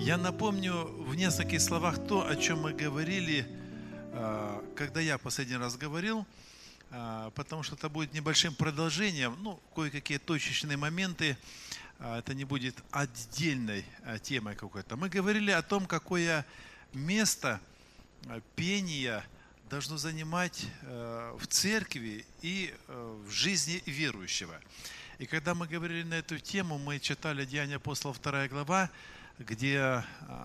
Я напомню в нескольких словах то, о чем мы говорили, когда я последний раз говорил, потому что это будет небольшим продолжением, кое-какие точечные моменты, это не будет отдельной темой какой-то. Мы говорили о том, какое место пение должно занимать в церкви и в жизни верующего. И когда мы говорили на эту тему, мы читали Деяния апостолов 2 глава, где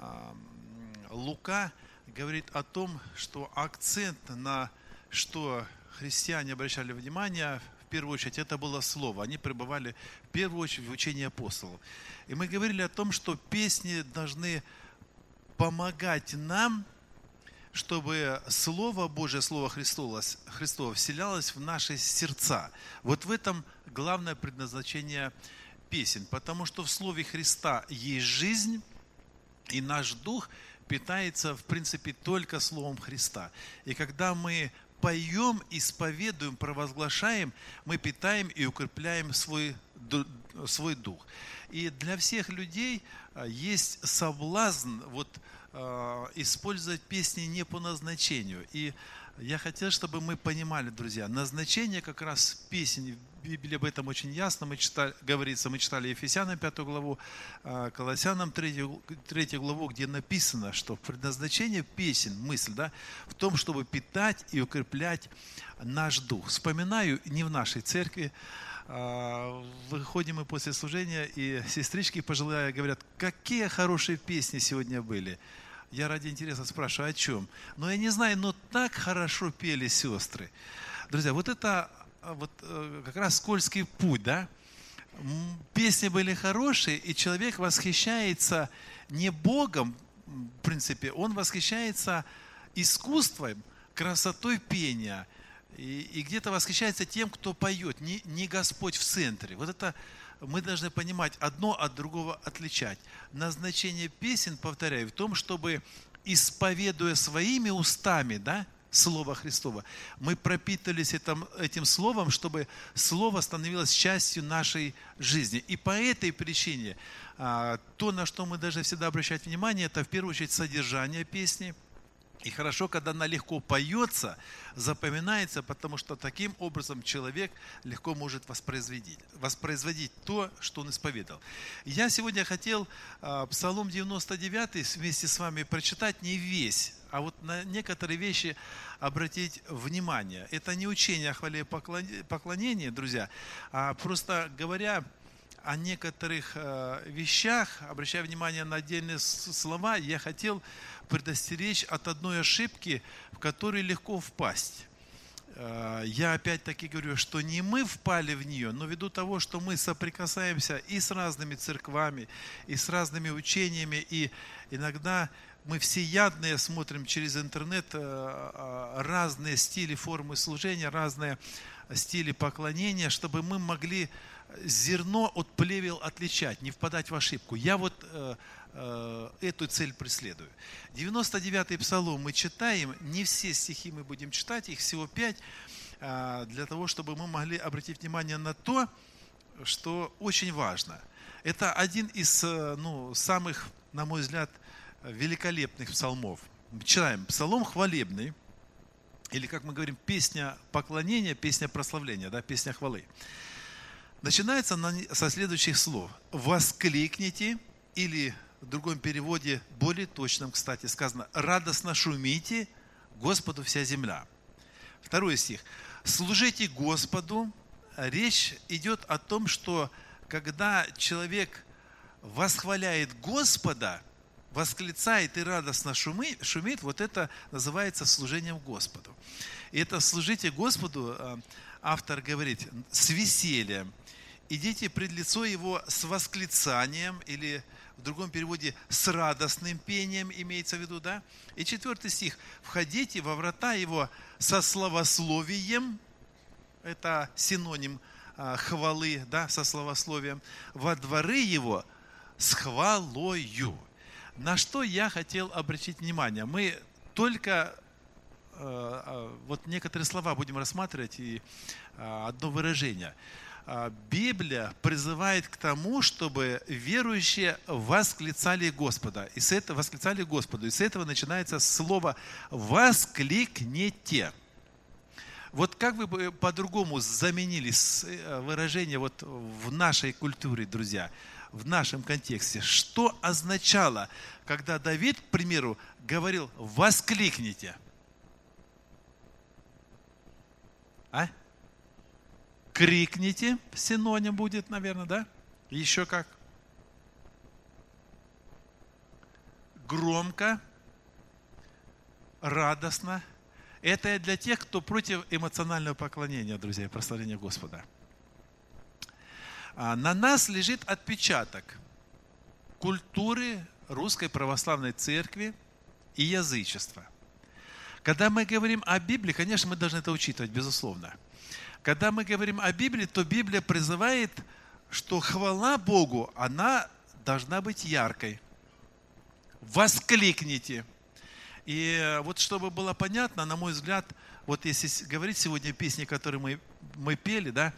Лука говорит о том, что акцент на что христиане обращали внимание, в первую очередь, это было слово. Они пребывали в первую очередь в учении апостолов. И мы говорили о том, что песни должны помогать нам, чтобы Слово Божие, Слово Христово вселялось в наши сердца. Вот в этом главное предназначение песен, потому что в Слове Христа есть жизнь, и наш дух питается, в принципе, только Словом Христа. И когда мы поем, исповедуем, провозглашаем, мы питаем и укрепляем свой дух. И для всех людей есть соблазн использовать песни не по назначению. И я хотел, чтобы мы понимали, друзья, назначение как раз песен, в Библии об этом очень ясно, мы читали Ефесянам 5 главу, Колоссянам 3 главу, где написано, что предназначение песен, мысль, в том, чтобы питать и укреплять наш дух. Вспоминаю, не в нашей церкви, выходим мы после служения, и сестрички пожилые говорят, какие хорошие песни сегодня были. Я ради интереса спрашиваю, о чем? Я не знаю, но так хорошо пели сестры. Друзья, это как раз скользкий путь, Песни были хорошие, и человек восхищается не Богом, в принципе, он восхищается искусством, красотой пения, и где-то восхищается тем, кто поет, не Господь в центре. Это мы должны понимать, одно от другого отличать. Назначение песен, повторяю, в том, чтобы, исповедуя своими устами, Слово Христово, мы пропитались этим Словом, чтобы Слово становилось частью нашей жизни. И по этой причине то, на что мы должны всегда обращать внимание, это в первую очередь содержание песни. И хорошо, когда она легко поется, запоминается, потому что таким образом человек легко может воспроизводить то, что он исповедал. Я сегодня хотел Псалом 99 вместе с вами прочитать не весь, а на некоторые вещи обратить внимание. Это не учение о хвале и поклонении, друзья, а просто говоря о некоторых вещах, обращая внимание на отдельные слова, я хотел предостеречь от одной ошибки, в которой легко впасть. Я опять-таки говорю, что не мы впали в нее, но ввиду того, что мы соприкасаемся и с разными церквами, и с разными учениями, и иногда мы всеядные смотрим через интернет разные стили, формы служения, разные стили поклонения, чтобы мы могли зерно от плевел отличать, не впадать в ошибку. Я эту цель преследую. 99-й псалом мы читаем, не все стихи мы будем читать, их всего 5, для того, чтобы мы могли обратить внимание на то, что очень важно. Это один из самых, на мой взгляд, великолепных псалмов. Читаем псалом хвалебный, или, как мы говорим, песня поклонения, песня прославления, песня хвалы. Начинается со следующих слов. «Воскликните», или в другом переводе, более точном, кстати, сказано, «радостно шумите Господу вся земля». Второй стих. «Служите Господу». Речь идет о том, что когда человек восхваляет Господа, восклицает и радостно шумит, это называется служением Господу. И это «служите Господу», автор говорит, с весельем. Идите пред лицо Его с восклицанием, или в другом переводе с радостным пением, имеется в виду, И 4 стих. Входите во врата Его со славословием, это синоним хвалы, со славословием, во дворы Его с хвалою. На что я хотел обратить внимание? Мы только некоторые слова будем рассматривать и одно выражение. Библия призывает к тому, чтобы верующие восклицали Господа. И с этого восклицали Господу. И с этого начинается слово «воскликните». Вот как вы бы по-другому заменили выражение вот в нашей культуре, друзья, в нашем контексте? Что означало, когда Давид, к примеру, говорил «воскликните»? Крикните, синоним будет, наверное, да? Еще как? Громко, радостно. Это для тех, кто против эмоционального поклонения, друзья, прославления Господа. На нас лежит отпечаток культуры Русской Православной Церкви и язычества. Когда мы говорим о Библии, конечно, мы должны это учитывать, безусловно. Когда мы говорим о Библии, то Библия призывает, что хвала Богу, она должна быть яркой. Воскликните. И вот чтобы было понятно, на мой взгляд, вот если говорить сегодня песни, которые мы пели, да,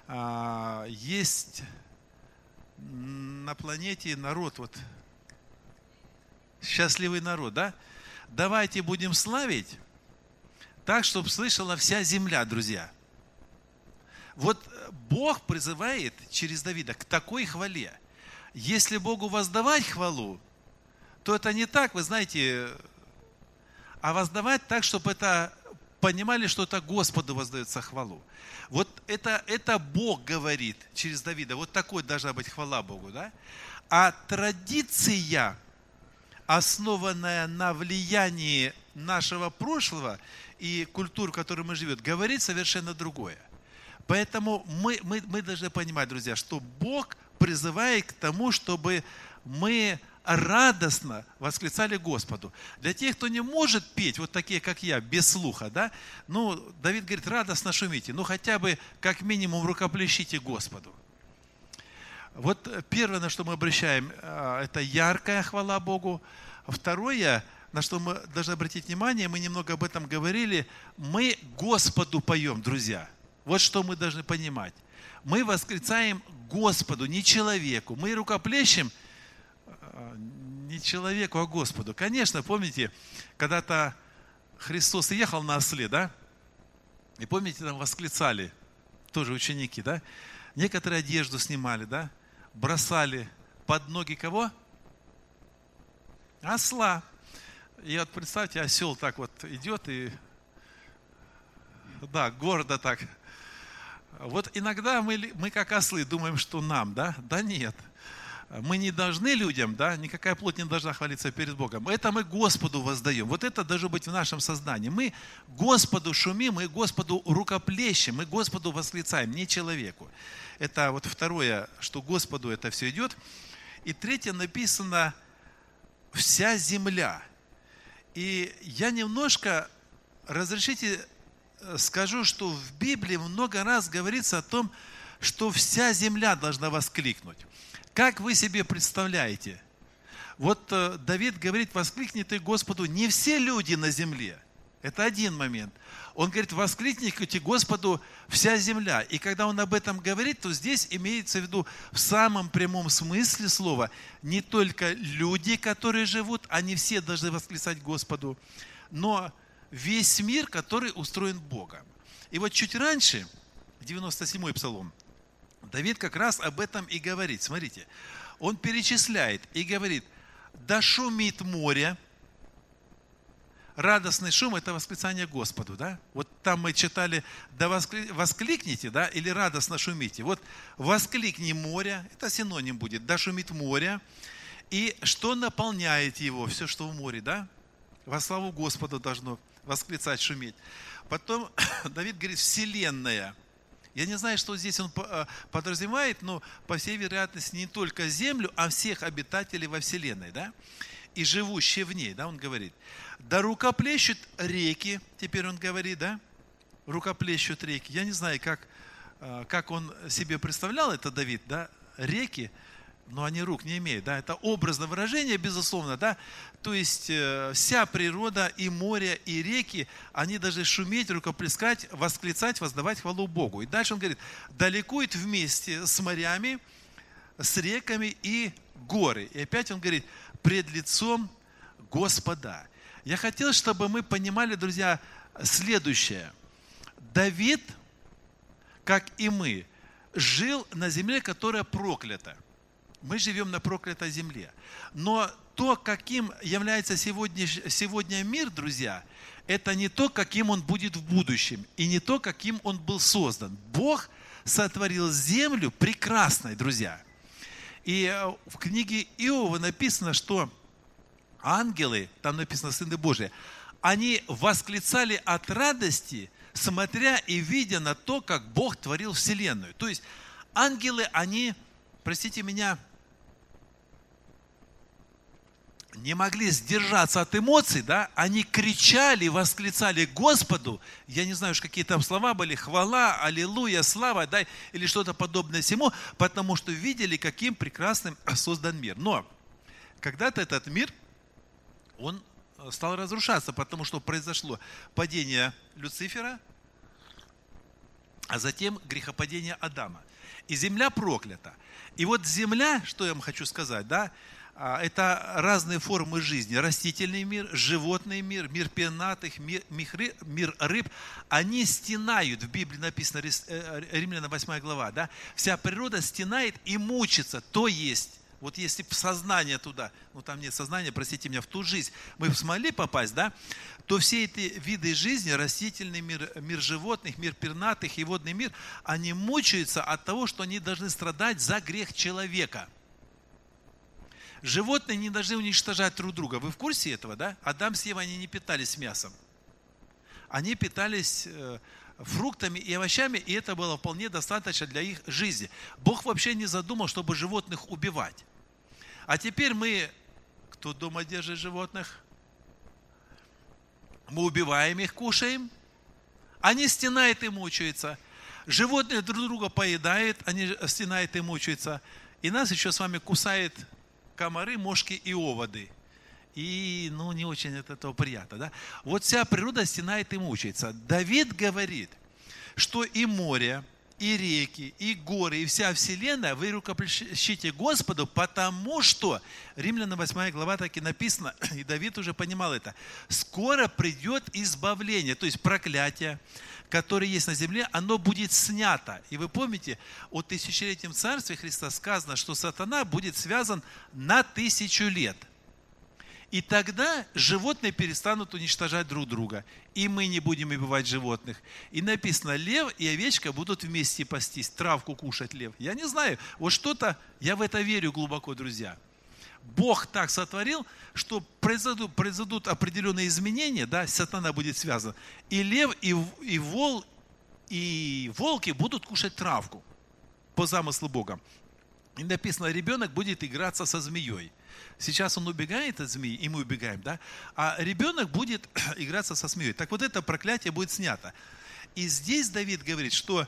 есть на планете народ, вот счастливый народ, да? Давайте будем славить так, чтобы слышала вся земля, друзья. Вот Бог призывает через Давида к такой хвале. Если Богу воздавать хвалу, то это не так, вы знаете, а воздавать так, чтобы это понимали, что это Господу воздается хвалу. Вот это Бог говорит через Давида. Вот такой должна быть хвала Богу, да? А традиция, основанная на влиянии нашего прошлого и культуры, в которой мы живем, говорит совершенно другое. Поэтому мы должны понимать, друзья, что Бог призывает к тому, чтобы мы радостно восклицали Господу. Для тех, кто не может петь, вот такие, как я, без слуха, да, Давид говорит, радостно шумите, хотя бы, как минимум, рукоплещите Господу. Вот первое, на что мы обращаем, это яркая хвала Богу. Второе, на что мы должны обратить внимание, мы немного об этом говорили, мы Господу поем, друзья. Вот что мы должны понимать. Мы восклицаем Господу, не человеку. Мы рукоплещем не человеку, а Господу. Конечно, помните, когда-то Христос ехал на осле, да? И помните, там восклицали, тоже ученики, да? Некоторые одежду снимали, да? Бросали под ноги кого? Осла. И вот представьте, осел так вот идет и, да, гордо так. Вот иногда мы как ослы думаем, что нам, да? Да нет. Мы не должны людям, да, никакая плоть не должна хвалиться перед Богом. Это мы Господу воздаем. Вот это должно быть в нашем сознании. Мы Господу шумим, мы Господу рукоплещем, мы Господу восклицаем, не человеку. Это вот второе, что Господу это все идет. И третье написано «вся земля». И я немножко, разрешите, скажу, что в Библии много раз говорится о том, что вся земля должна воскликнуть. Как вы себе представляете? Вот Давид говорит, воскликни ты Господу, не все люди на земле. Это один момент. Он говорит, воскликните Господу вся земля. И когда он об этом говорит, то здесь имеется в виду в самом прямом смысле слова не только люди, которые живут, они все должны восклицать Господу, но весь мир, который устроен Богом. И вот чуть раньше, 97-й псалом, Давид как раз об этом и говорит. Смотрите, он перечисляет и говорит, да шумит море. Радостный шум – это восклицание Господу, да? Вот там мы читали, да воскликните, да, или радостно шумите. Вот воскликни море, это синоним будет, да шумит море. И что наполняет его, все, что в море, да? Во славу Господу должно восклицать, шуметь. Потом Давид говорит, вселенная. Я не знаю, что здесь он подразумевает, но, по всей вероятности, не только землю, а всех обитателей во вселенной, да? И живущие в ней, да, он говорит. Да рукоплещут реки, теперь он говорит, да? Рукоплещут реки. Я не знаю, как он себе представлял это, Давид, да? Реки. но они рук не имеют, да, это образное выражение, безусловно, да, то есть вся природа, и море, и реки, они должны шуметь, рукоплескать, восклицать, воздавать хвалу Богу. И дальше он говорит, да ликует вместе с морями, с реками и горы. И опять он говорит, пред лицом Господа. Я хотел, чтобы мы понимали, друзья, следующее. Давид, как и мы, жил на земле, которая проклята. Мы живем на проклятой земле. Но то, каким является сегодня мир, друзья, это не то, каким он будет в будущем, и не то, каким он был создан. Бог сотворил землю прекрасной, друзья. И в книге Иова написано, что ангелы, там написано сыны Божии, они восклицали от радости, смотря и видя на то, как Бог творил вселенную. То есть ангелы, они, простите меня, не могли сдержаться от эмоций, да, они кричали, восклицали Господу, я не знаю, какие там слова были, хвала, аллилуйя, слава, да, или что-то подобное всему, потому что видели, каким прекрасным создан мир. Но когда-то этот мир, он стал разрушаться, потому что произошло падение Люцифера, а затем грехопадение Адама. И земля проклята. И вот земля, что я вам хочу сказать, да, это разные формы жизни. Растительный мир, животный мир, мир пернатых, мир рыб. Они стенают, в Библии написано, Римлянам 8 глава, да, вся природа стенает и мучится, то есть, вот если в сознание туда, ну там нет сознания, простите меня, в ту жизнь мы смогли попасть, да, то все эти виды жизни, растительный мир, мир животных, мир пернатых и водный мир, они мучаются от того, что они должны страдать за грех человека. Животные не должны уничтожать друг друга. Вы в курсе этого, да? Адам с Евой, они не питались мясом. Они питались фруктами и овощами, и это было вполне достаточно для их жизни. Бог вообще не задумал, чтобы животных убивать. А теперь мы, кто дома держит животных, мы убиваем их, кушаем, они стенают и мучаются. Животные друг друга поедают, они стенают и мучаются. И нас еще с вами кусает комары, мошки и оводы. И, не очень от этого приятно, да? Вот вся природа стенает и мучается. Давид говорит, что и море, и реки, и горы, и вся вселенная вы рукоплещите Господу, потому что, Римлянам 8 глава так и написано, и Давид уже понимал это, скоро придет избавление, то есть проклятие, которое есть на земле, оно будет снято. И вы помните, о тысячелетнем царстве Христа сказано, что сатана будет связан на 1000 лет. И тогда животные перестанут уничтожать друг друга. И мы не будем убивать животных. И написано, лев и овечка будут вместе пастись, травку кушать лев. Я не знаю, вот что-то, я в это верю глубоко, друзья. Бог так сотворил, что произойдут определенные изменения, да, сатана будет связан. И лев, и волки будут кушать травку по замыслу Бога. И написано, ребенок будет играться со змеей. Сейчас он убегает от змеи, и мы убегаем, да? А ребенок будет играться со змеей. Так вот это проклятие будет снято. И здесь Давид говорит, что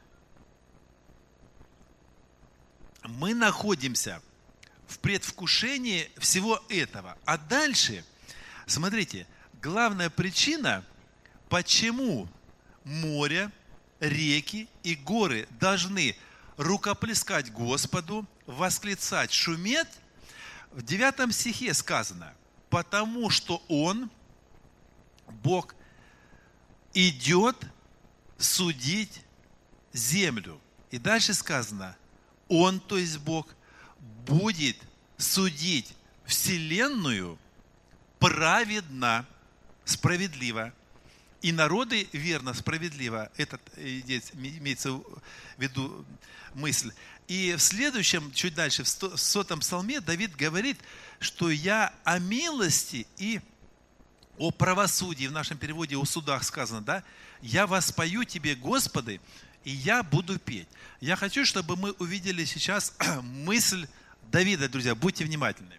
мы находимся в предвкушении всего этого. А дальше, смотрите, главная причина, почему море, реки и горы должны рукоплескать Господу, восклицать, шуметь, в 9 стихе сказано, потому что Он, Бог, идет судить землю. И дальше сказано, Он, то есть Бог, будет судить вселенную праведно, справедливо. И народы верно, справедливо. Это имеется в виду мысль. И в следующем, чуть дальше, в 100-м псалме Давид говорит, что я о милости и о правосудии, в нашем переводе о судах сказано, да? Я воспою тебе, Господи, и я буду петь. Я хочу, чтобы мы увидели сейчас мысль Давида, друзья, будьте внимательны.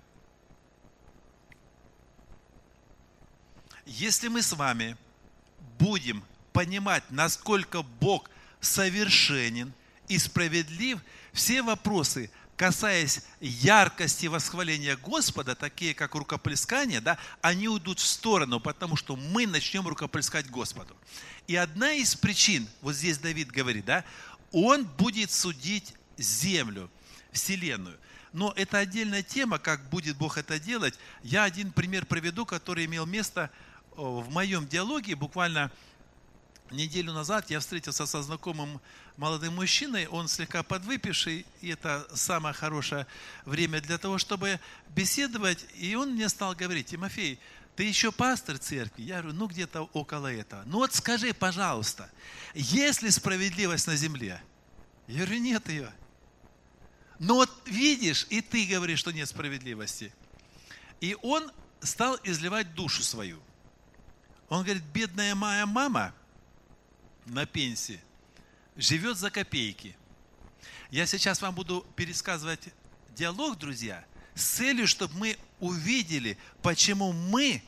Если мы с вами будем понимать, насколько Бог совершенен и справедлив, все вопросы, касаясь яркости восхваления Господа, такие как рукоплескание, да, они уйдут в сторону, потому что мы начнем рукоплескать Господу. И одна из причин, вот здесь Давид говорит, да, он будет судить землю, вселенную. Но это отдельная тема, как будет Бог это делать. Я один пример приведу, который имел место в моем диалоге. Буквально неделю назад я встретился со знакомым молодым мужчиной. Он слегка подвыпивший, и это самое хорошее время для того, чтобы беседовать. И он мне стал говорить: Тимофей, ты еще пастор церкви? Я говорю, ну где-то около этого. Ну вот скажи, пожалуйста, есть ли справедливость на земле? Я говорю, нет ее. Но вот видишь, и ты говоришь, что нет справедливости. И он стал изливать душу свою. Он говорит, бедная моя мама на пенсии живет за копейки. Я сейчас вам буду пересказывать диалог, друзья, с целью, чтобы мы увидели, почему мы,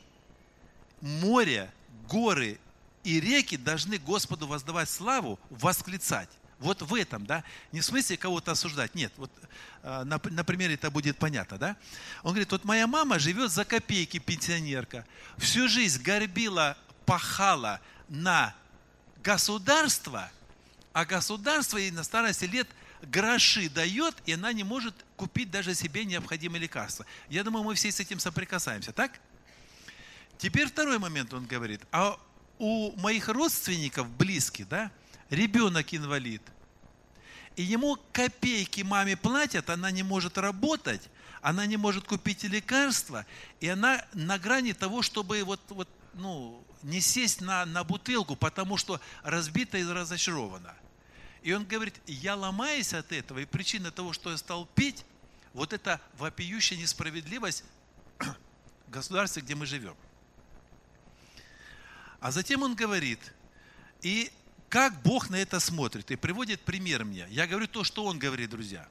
море, горы и реки должны Господу воздавать славу, восклицать. Вот в этом, да, не в смысле кого-то осуждать, нет, вот на примере это будет понятно, да. Он говорит, вот моя мама живет за копейки, пенсионерка, всю жизнь горбила, пахала на государство, а государство ей на старости лет гроши дает, и она не может купить даже себе необходимые лекарства. Я думаю, мы все с этим соприкасаемся, так? Теперь второй момент он говорит, а у моих родственников близких, да, ребенок инвалид, и ему копейки маме платят, она не может работать, она не может купить лекарства, и она на грани того, чтобы не сесть на бутылку, потому что разбита и разочарована. И он говорит, я ломаюсь от этого, и причина того, что я стал пить, вот это вопиющая несправедливость в государстве, где мы живем. А затем он говорит, и как Бог на это смотрит, и приводит пример мне. Я говорю то, что он говорит, друзья.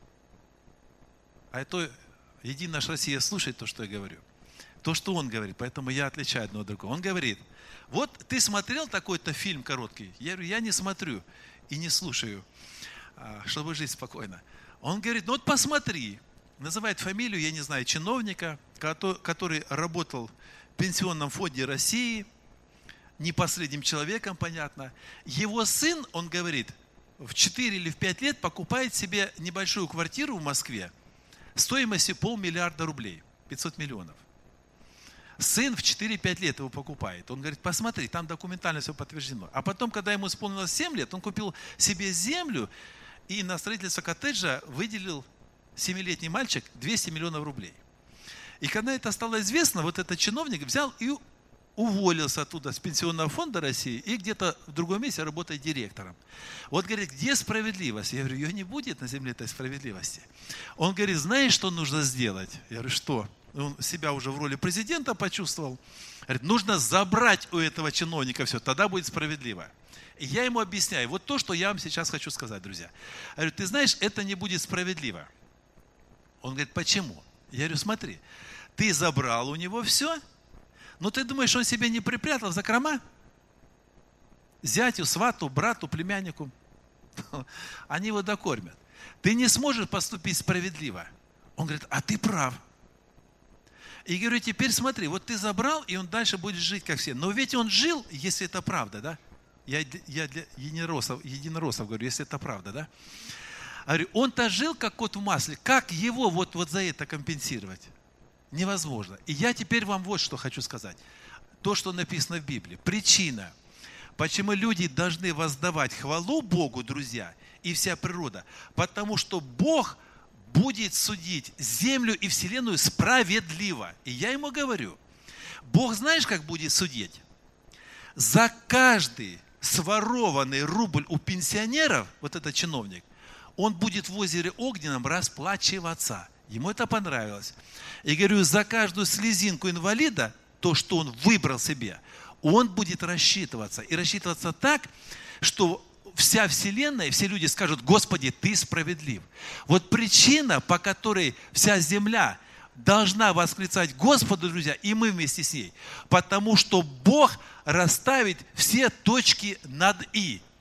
А это Единая наша Россия слушает то, что я говорю. То, что он говорит, поэтому я отличаю одно от другого. Он говорит, вот ты смотрел такой-то фильм короткий? Я говорю, я не смотрю и не слушаю, чтобы жить спокойно. Он говорит, ну вот посмотри. Называет фамилию, я не знаю, чиновника, который работал в Пенсионном фонде России, не последним человеком, понятно. Его сын, он говорит, в 4 или в 5 лет покупает себе небольшую квартиру в Москве стоимостью 500 миллиарда рублей, 500 миллионов. Сын в 4-5 лет его покупает. Он говорит, посмотри, там документально все подтверждено. А потом, когда ему исполнилось 7 лет, он купил себе землю и на строительство коттеджа выделил 7-летний мальчик 200 миллионов рублей. И когда это стало известно, вот этот чиновник взял и уволился оттуда, с Пенсионного фонда России, и где-то в другом месте работает директором. Вот говорит, где справедливость? Я говорю, ее не будет на земле этой справедливости. Он говорит, знаешь, что нужно сделать? Я говорю, что? Он себя уже в роли президента почувствовал. Говорит, нужно забрать у этого чиновника все, тогда будет справедливо. И я ему объясняю, вот то, что я вам сейчас хочу сказать, друзья. Я говорю, ты знаешь, это не будет справедливо. Он говорит, почему? Я говорю, смотри, ты забрал у него все, но ты думаешь, он себе не припрятал в закрома? Зятю, свату, брату, племяннику. Они его докормят. Ты не сможешь поступить справедливо. Он говорит, а ты прав. И говорю, теперь смотри, вот ты забрал, и он дальше будет жить, как все. Но ведь он жил, если это правда, да? Я для единороссов говорю, если это правда, да? Я говорю, он-то жил, как кот в масле. Как его вот за это компенсировать? Невозможно. И я теперь вам вот что хочу сказать. То, что написано в Библии. Причина, почему люди должны воздавать хвалу Богу, друзья, и вся природа. Потому что Бог будет судить землю и вселенную справедливо. И я ему говорю, Бог знаешь, как будет судить? За каждый сворованный рубль у пенсионеров, вот этот чиновник, он будет в озере Огненном расплачиваться. Ему это понравилось. И говорю, за каждую слезинку инвалида, то, что он выбрал себе, он будет рассчитываться. И рассчитываться так, что вся вселенная, все люди скажут, Господи, Ты справедлив. Вот причина, по которой вся земля должна восклицать Господу, друзья, и мы вместе с ней. Потому что Бог расставит все точки над «и».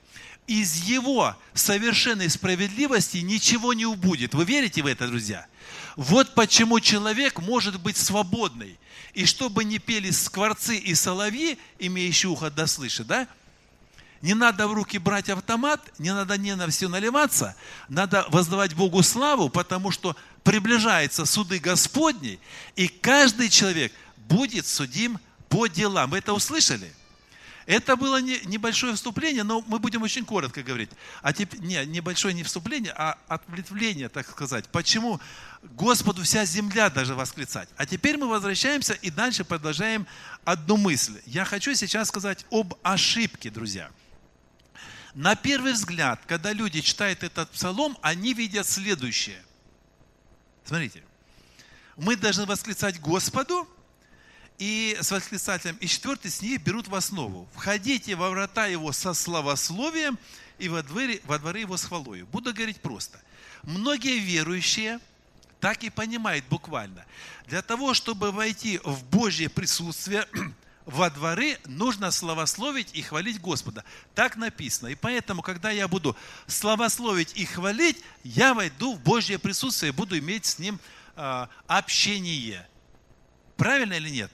из его совершенной справедливости ничего не убудет. Вы верите в это, друзья? Вот почему человек может быть свободный. И чтобы не пели скворцы и соловьи, имеющие ухо да слышит, да? Не надо в руки брать автомат, не надо ненавистью наливаться, надо воздавать Богу славу, потому что приближаются суды Господни, и каждый человек будет судим по делам. Вы это услышали? Это было небольшое вступление, но мы будем очень коротко говорить. А теперь, небольшое не вступление, а ответвление, так сказать. Почему Господу вся земля даже восклицать? А теперь мы возвращаемся и дальше продолжаем одну мысль. Я хочу сейчас сказать об ошибке, друзья. На первый взгляд, когда люди читают этот псалом, они видят следующее. Смотрите. Мы должны восклицать Господу, и с восклицателем, и 4 стих берут в основу. «Входите во врата его со славословием, и во дворы его с хвалою». Буду говорить просто. Многие верующие так и понимают буквально. Для того, чтобы войти в Божье присутствие, во дворы нужно славословить и хвалить Господа. Так написано. И поэтому, когда я буду славословить и хвалить, я войду в Божье присутствие и буду иметь с Ним общение. Правильно или нет?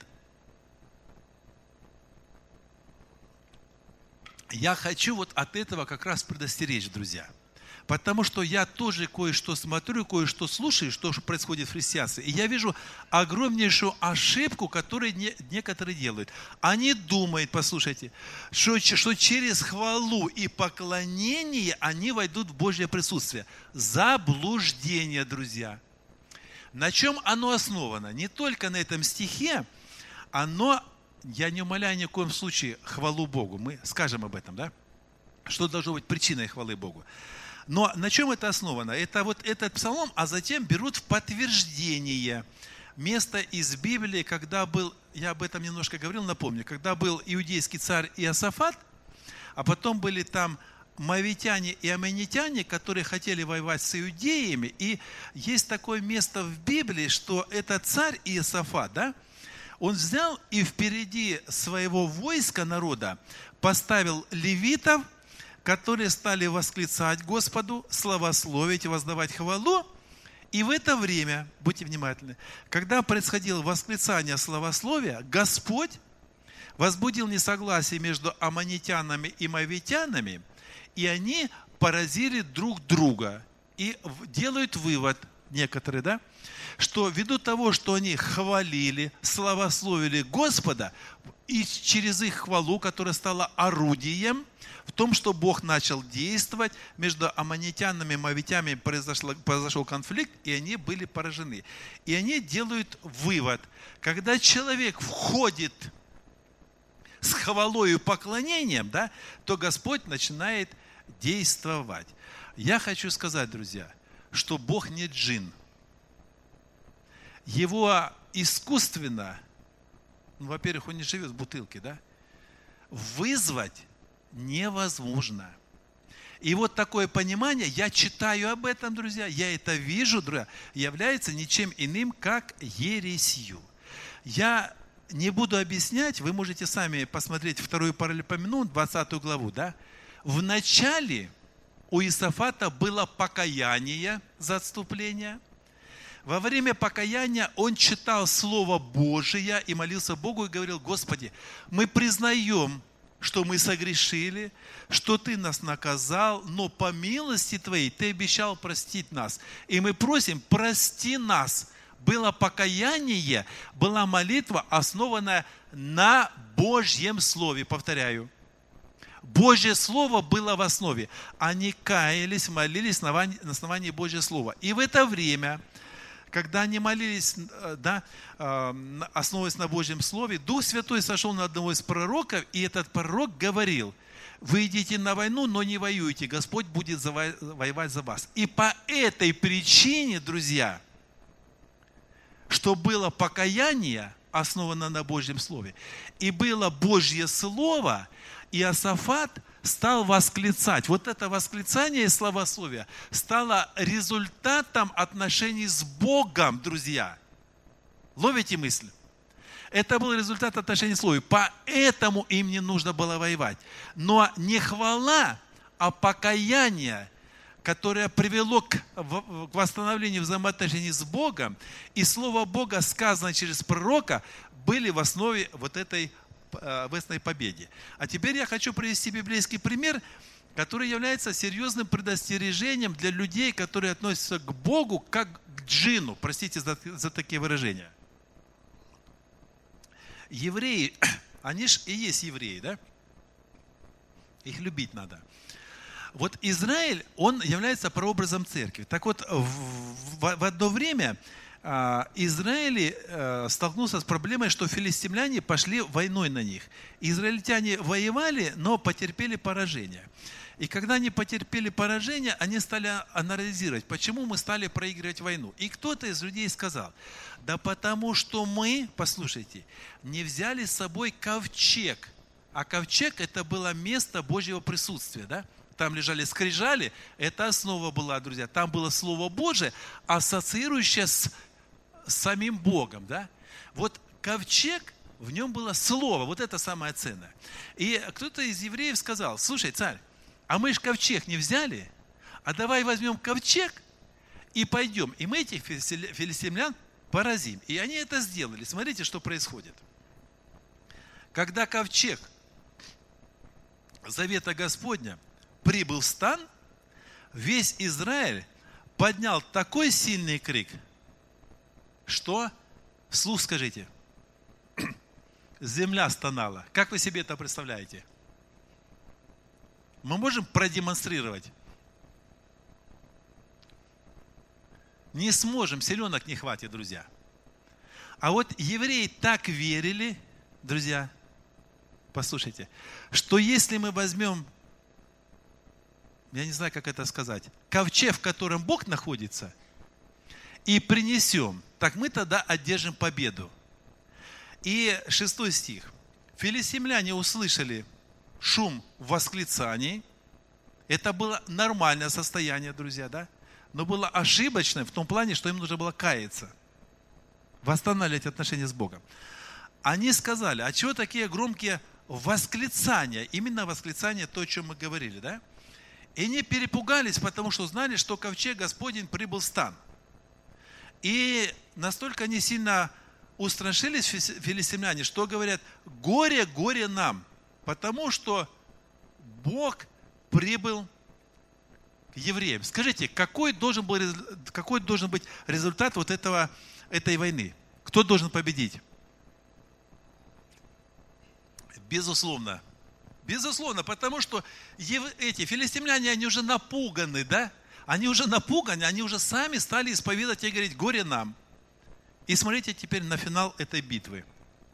Я хочу вот от этого как раз предостеречь, друзья. Потому что я тоже кое-что смотрю, кое-что слушаю, что происходит в христианстве. И я вижу огромнейшую ошибку, которую некоторые делают. Они думают, послушайте, что через хвалу и поклонение они войдут в Божье присутствие. Заблуждение, друзья. На чем оно основано? Не только на этом стихе, я не умаляю ни в коем случае хвалу Богу. Мы скажем об этом, да? Что должно быть причиной хвалы Богу. Но на чем это основано? Это вот этот псалом, а затем берут в подтверждение место из Библии, когда был, я об этом немножко говорил, напомню, когда был иудейский царь Иосафат, а потом были там моавитяне и аммонитяне, которые хотели воевать с иудеями. И есть такое место в Библии, что этот царь Иосафат, да, он взял и впереди своего войска народа поставил левитов, которые стали восклицать Господу, славословить, воздавать хвалу. И в это время, будьте внимательны, когда происходило восклицание славословия, Господь возбудил несогласие между аммонитянами и моавитянами, и они поразили друг друга. И делают вывод, некоторые, да, что ввиду того, что они хвалили, славословили Господа, и через их хвалу, которая стала орудием, в том, что Бог начал действовать, между аммонитянами и моавитянами произошел конфликт, и они были поражены. И они делают вывод, когда человек входит с хвалой и поклонением, да, то Господь начинает действовать. Я хочу сказать, друзья, что Бог не джин. Его искусственно, во-первых, он не живет в бутылке, да, вызвать невозможно. И вот такое понимание, я читаю об этом, друзья, я это вижу, друзья, является ничем иным, как ересью. Я не буду объяснять, вы можете сами посмотреть 2 Паралипоменон, 20 главу, да. В начале у Иосафата было покаяние за отступление. Во время покаяния он читал Слово Божие и молился Богу и говорил: Господи, мы признаем, что мы согрешили, что Ты нас наказал, но по милости Твоей Ты обещал простить нас. И мы просим, прости нас. Было покаяние, была молитва, основанная на Божьем Слове. Повторяю. Божье Слово было в основе. Они каялись, молились на основании Божьего Слова. И в это время, когда они молились, да, основываясь на Божьем Слове, Дух Святой сошел на одного из пророков, и этот пророк говорил: вы идите на войну, но не воюйте, Господь будет воевать за вас. И по этой причине, друзья, что было покаяние, основано на Божьем Слове, и было Божье Слово, Иосафат стал восклицать. Вот это восклицание и славословие стало результатом отношений с Богом, друзья. Ловите мысль? Это был результат отношений с Богом. Поэтому им не нужно было воевать. Но не хвала, а покаяние, которое привело к восстановлению взаимоотношений с Богом, и Слово Бога, сказанное через пророка, были в основе вот этой победе. А теперь я хочу привести библейский пример, который является серьезным предостережением для людей, которые относятся к Богу как к джинну. Простите за такие выражения. Евреи, они же и есть евреи, да? Их любить надо. Вот Израиль, он является прообразом церкви. Так вот, в одно время Израиль столкнулся с проблемой, что филистимляне пошли войной на них. Израильтяне воевали, но потерпели поражение. И когда они потерпели поражение, они стали анализировать, почему мы стали проигрывать войну. И кто-то из людей сказал, да потому что мы, послушайте, не взяли с собой ковчег. А ковчег это было место Божьего присутствия, да? Там лежали скрижали, это основа была, друзья. Там было Слово Божие, ассоциирующее с самим Богом, да? Вот ковчег, в нем было Слово, вот это самое ценное. И кто-то из евреев сказал, слушай, царь, а мы же ковчег не взяли, а давай возьмем ковчег и пойдем, и мы этих филистимлян поразим. И они это сделали. Смотрите, что происходит. Когда ковчег Завета Господня прибыл в стан, весь Израиль поднял такой сильный крик, что, вслух скажите, земля стонала. Как вы себе это представляете? Мы можем продемонстрировать? Не сможем, селенок не хватит, друзья. А вот евреи так верили, друзья, послушайте, что если мы возьмем, я не знаю, как это сказать, ковчег, в котором Бог находится, и принесем, так мы тогда одержим победу. И 6 стих. Филистимляне услышали шум восклицаний. Это было нормальное состояние, друзья, да? Но было ошибочное в том плане, что им нужно было каяться, восстанавливать отношения с Богом. Они сказали, а чего такие громкие восклицания? Именно восклицания, то, о чем мы говорили, да? И они перепугались, потому что знали, что ковчег Господень прибыл в стан. И настолько они сильно устрашились, филистимляне, что говорят, горе, горе нам, потому что Бог прибыл к евреям. Скажите, какой должен быть результат вот этой войны? Кто должен победить? Безусловно. Безусловно, потому что эти филистимляне, они уже напуганы, да? Они уже напуганы, они уже сами стали исповедовать и говорить, горе нам. И смотрите теперь на финал этой битвы.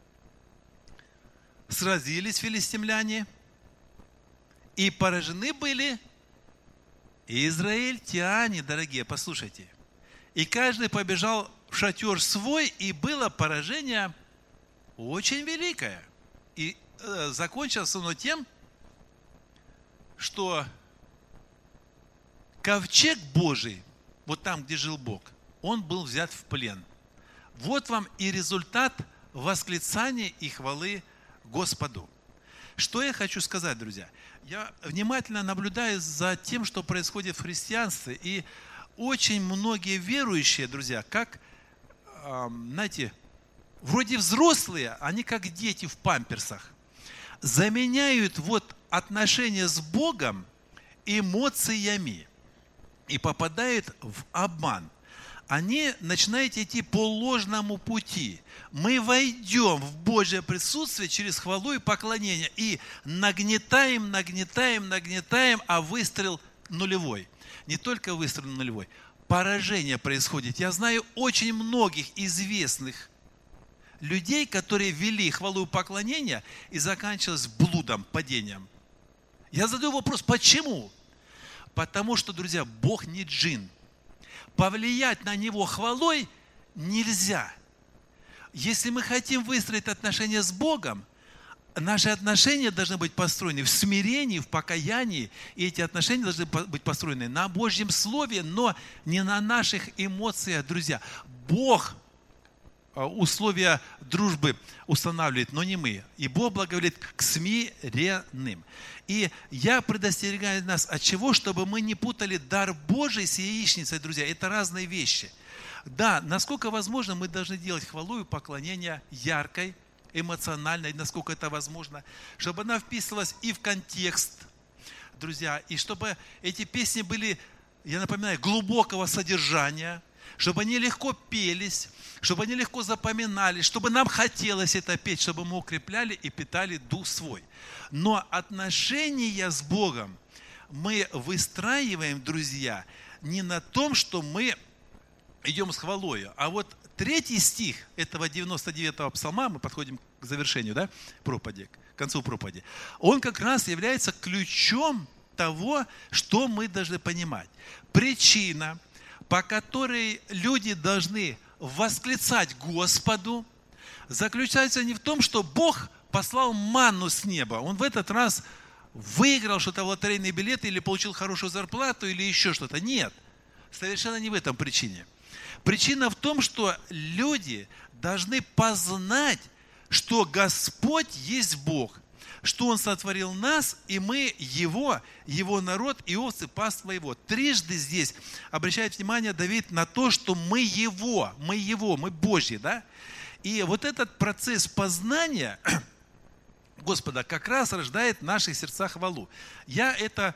Сразились филистимляне, и поражены были израильтяне, дорогие, послушайте. И каждый побежал в шатер свой, и было поражение очень великое. И закончилось оно тем, что ковчег Божий, вот там, где жил Бог, он был взят в плен. Вот вам и результат восклицания и хвалы Господу. Что я хочу сказать, друзья? Я внимательно наблюдаю за тем, что происходит в христианстве. И очень многие верующие, друзья, как, знаете, вроде взрослые, они как дети в памперсах, заменяют вот отношения с Богом эмоциями и попадают в обман. Они начинают идти по ложному пути. Мы войдем в Божье присутствие через хвалу и поклонение и нагнетаем, а выстрел нулевой. Не только выстрел нулевой, поражение происходит. Я знаю очень многих известных людей, которые вели хвалу и поклонение и заканчивалось блудом, падением. Я задаю вопрос, почему? Потому что, друзья, Бог не джин. Повлиять на Него хвалой нельзя. Если мы хотим выстроить отношения с Богом, наши отношения должны быть построены в смирении, в покаянии. И эти отношения должны быть построены на Божьем Слове, но не на наших эмоциях, друзья. Бог условия дружбы устанавливает, но не мы. И Бог благоволит к смиренным. И я предостерегаю нас от чего? Чтобы мы не путали дар Божий с яичницей, друзья. Это разные вещи. Да, насколько возможно, мы должны делать хвалу и поклонение яркой, эмоциональной, насколько это возможно, чтобы она вписывалась и в контекст, друзья, и чтобы эти песни были, я напоминаю, глубокого содержания, чтобы они легко пелись, чтобы они легко запоминались, чтобы нам хотелось это петь, чтобы мы укрепляли и питали дух свой. Но отношения с Богом мы выстраиваем, друзья, не на том, что мы идем с хвалою. А вот 3 стих этого 99-го псалма, мы подходим к завершению, да, проповеди, к концу проповеди, он как раз является ключом того, что мы должны понимать. Причина, по которой люди должны восклицать Господу, заключается не в том, что Бог послал манну с неба. Он в этот раз выиграл что-то в лотерейный билет или получил хорошую зарплату или еще что-то. Нет, совершенно не в этом причине. Причина в том, что люди должны познать, что Господь есть Бог, что Он сотворил нас, и мы Его народ и овцы паства Его. Трижды здесь обращает внимание Давид на то, что мы Его, мы Божьи, да? И вот этот процесс познания Господа как раз рождает в наших сердцах хвалу. Я это,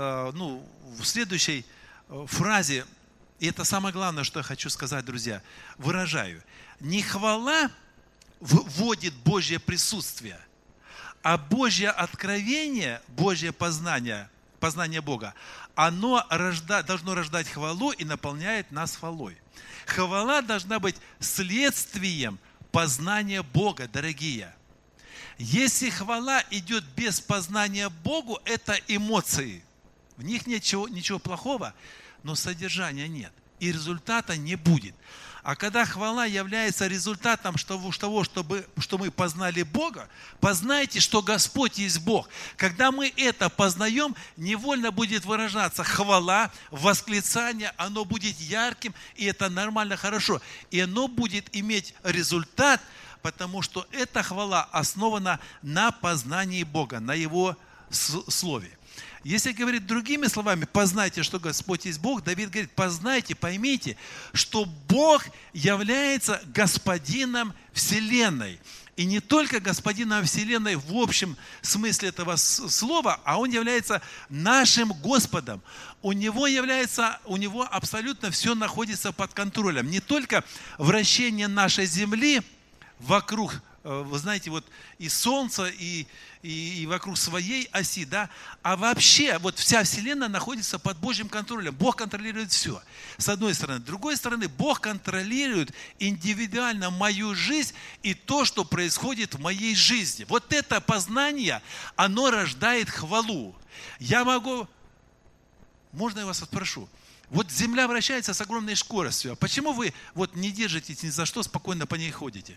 в следующей фразе, и это самое главное, что я хочу сказать, друзья, выражаю. Не хвала вводит Божье присутствие, а Божье откровение, Божье познание Бога, оно должно рождать хвалу и наполняет нас хвалой. Хвала должна быть следствием познания Бога, дорогие. Если хвала идет без познания Богу, это эмоции. В них ничего плохого, но содержания нет. И результата не будет. А когда хвала является результатом того, что мы познали Бога, познайте, что Господь есть Бог. Когда мы это познаем, невольно будет выражаться хвала, восклицание, оно будет ярким, и это нормально, хорошо. И оно будет иметь результат, потому что эта хвала основана на познании Бога, на Его Слове. Если говорить другими словами, познайте, что Господь есть Бог, Давид говорит, познайте, поймите, что Бог является Господином Вселенной. И не только Господином Вселенной в общем смысле этого слова, а Он является нашим Господом. У Него абсолютно все находится под контролем. Не только вращение нашей земли вокруг, вы знаете, вот и Солнца, и вокруг своей оси, да, а вообще вот вся Вселенная находится под Божьим контролем. Бог контролирует все, с одной стороны. С другой стороны, Бог контролирует индивидуально мою жизнь и то, что происходит в моей жизни. Вот это познание, оно рождает хвалу. Можно я вас спрошу? Вот Земля вращается с огромной скоростью. А почему вы вот не держитесь ни за что, спокойно по ней ходите?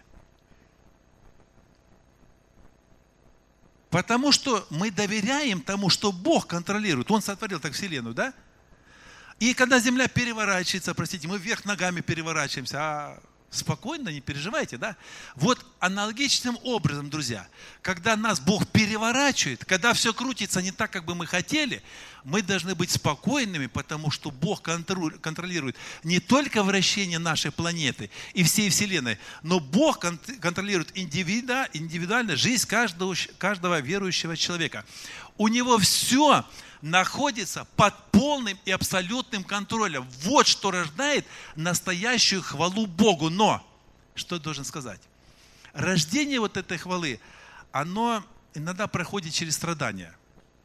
Потому что мы доверяем тому, что Бог контролирует. Он сотворил так Вселенную, да? И когда Земля переворачивается, мы вверх ногами переворачиваемся, а спокойно, не переживайте, да? Вот аналогичным образом, друзья, когда нас Бог переворачивает, когда все крутится не так, как бы мы хотели, мы должны быть спокойными, потому что Бог контролирует не только вращение нашей планеты и всей Вселенной, но Бог контролирует индивидуально жизнь каждого верующего человека. У Него все находится под полным и абсолютным контролем. Вот что рождает настоящую хвалу Богу. Но, что должен сказать? Рождение вот этой хвалы, оно иногда проходит через страдания.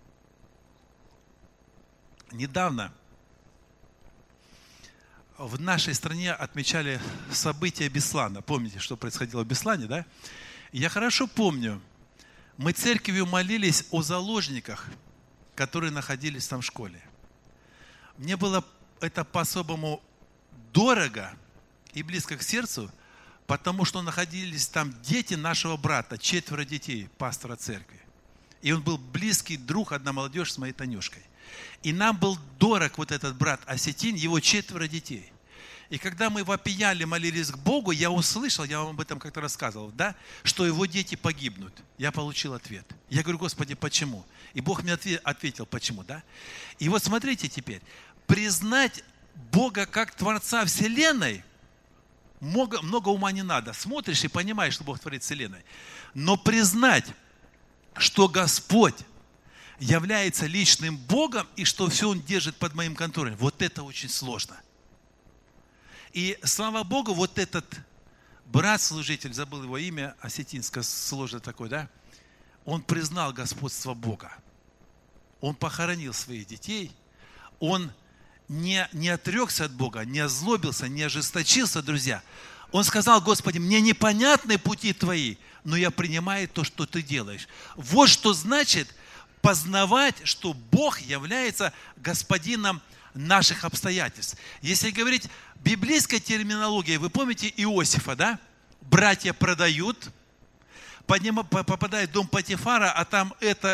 Недавно в нашей стране отмечали события Беслана. Помните, что происходило в Беслане, да? Я хорошо помню, мы церковью молились о заложниках, которые находились там в школе. Мне было это по-особому дорого и близко к сердцу, потому что находились там дети нашего брата, 4 детей пастора церкви. И он был близкий друг, одна молодежь с моей Танюшкой. И нам был дорог вот этот брат Осетин, его 4 детей. И когда мы вопияли, молились к Богу, я услышал, я вам об этом как-то рассказывал, да, что его дети погибнут. Я получил ответ. Я говорю: Господи, почему? И Бог мне ответил, почему, да? И вот смотрите теперь, признать Бога как Творца Вселенной много ума не надо. Смотришь и понимаешь, что Бог творит Вселенной. Но признать, что Господь является личным Богом и что все Он держит под моим контролем, вот это очень сложно. И слава Богу, вот этот брат-служитель, забыл его имя, осетинское, сложно такое, да? Он признал господство Бога. Он похоронил своих детей. Он не отрекся от Бога, не озлобился, не ожесточился, друзья. Он сказал: Господи, мне непонятны пути Твои, но я принимаю то, что Ты делаешь. Вот что значит познавать, что Бог является господином наших обстоятельств. Если говорить библейской терминологией, вы помните Иосифа, да? Братья продают, попадает в дом Потифара, а там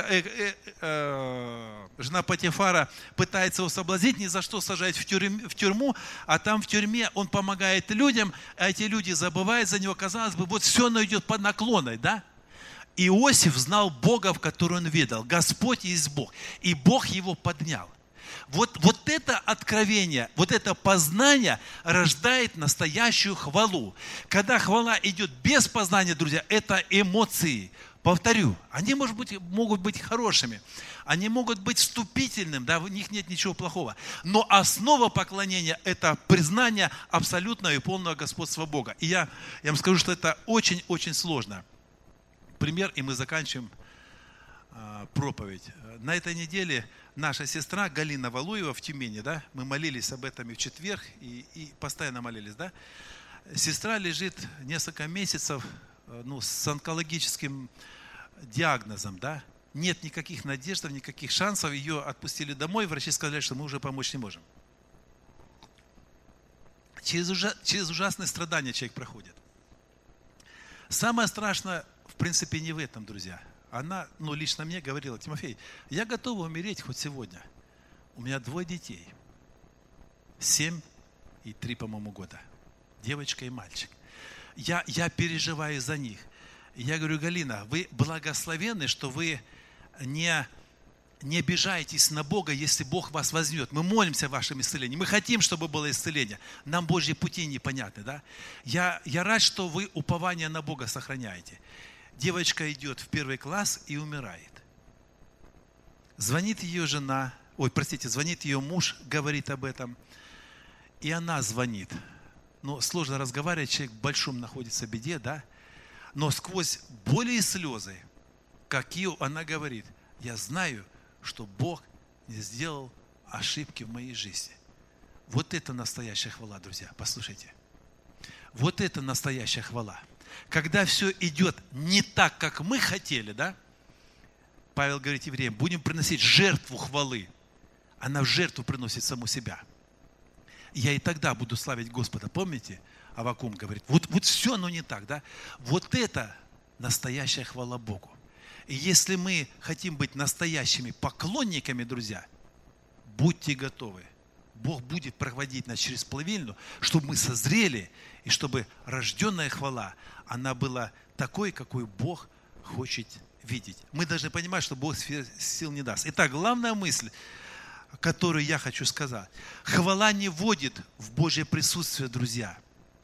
жена Потифара пытается его соблазнить, ни за что сажать в тюрьму, а там в тюрьме он помогает людям, а эти люди забывают за него. Казалось бы, вот все оно идет под наклоной, да? Иосиф знал Бога, в которого он верил. Господь есть Бог. И Бог его поднял. Вот это откровение, вот это познание рождает настоящую хвалу. Когда хвала идет без познания, друзья, это эмоции. Повторю, они, могут быть хорошими, они могут быть вступительными, да, в них нет ничего плохого. Но основа поклонения – это признание абсолютного и полного господства Бога. И я вам скажу, что это очень-очень сложно. Пример, и мы заканчиваем проповедь. На этой неделе наша сестра Галина Валуева в Тюмени, да, мы молились об этом и в четверг, и постоянно молились, да. Сестра лежит несколько месяцев, с онкологическим диагнозом, да. Нет никаких надежд, никаких шансов, ее отпустили домой, врачи сказали, что мы уже помочь не можем. Через ужасные страдания человек проходит. Самое страшное, в принципе, не в этом, друзья. Она, лично мне говорила: Тимофей, я готова умереть хоть сегодня. У меня 2 детей. 7 и 3, по-моему, года. Девочка и мальчик. Я переживаю за них. Я говорю: Галина, вы благословенны, что вы не обижаетесь на Бога, если Бог вас возьмет. Мы молимся о вашем исцелении. Мы хотим, чтобы было исцеление. Нам Божьи пути непонятны, да? Я рад, что вы упование на Бога сохраняете. Девочка идет в 1 класс и умирает. Звонит ее звонит ее муж, говорит об этом. И она звонит. Сложно разговаривать, человек в большом находится беде, да? Но сквозь боли и слезы, она говорит: я знаю, что Бог не сделал ошибки в моей жизни. Вот это настоящая хвала, друзья, послушайте. Вот это настоящая хвала. Когда все идет не так, как мы хотели, да? Павел говорит евреям: будем приносить жертву хвалы. Она в жертву приносит саму себя. Я и тогда буду славить Господа. Помните? Аввакум говорит: вот все оно не так, да? Вот это настоящая хвала Богу. И если мы хотим быть настоящими поклонниками, друзья, будьте готовы. Бог будет проводить нас через плавильню, чтобы мы созрели, и чтобы рожденная хвала, она была такой, какой Бог хочет видеть. Мы должны понимать, что Бог сил не даст. Итак, главная мысль, которую я хочу сказать. Хвала не вводит в Божье присутствие, друзья.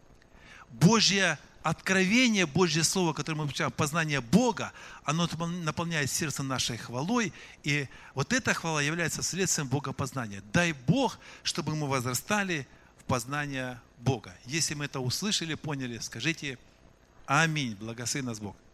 Божье откровение, Божье Слово, которое мы получаем, познание Бога, оно наполняет сердце нашей хвалой, и вот эта хвала является следствием богопознания. Дай Бог, чтобы мы возрастали в познание Бога. Если мы это услышали, поняли, скажите аминь. Благослови нас Бог.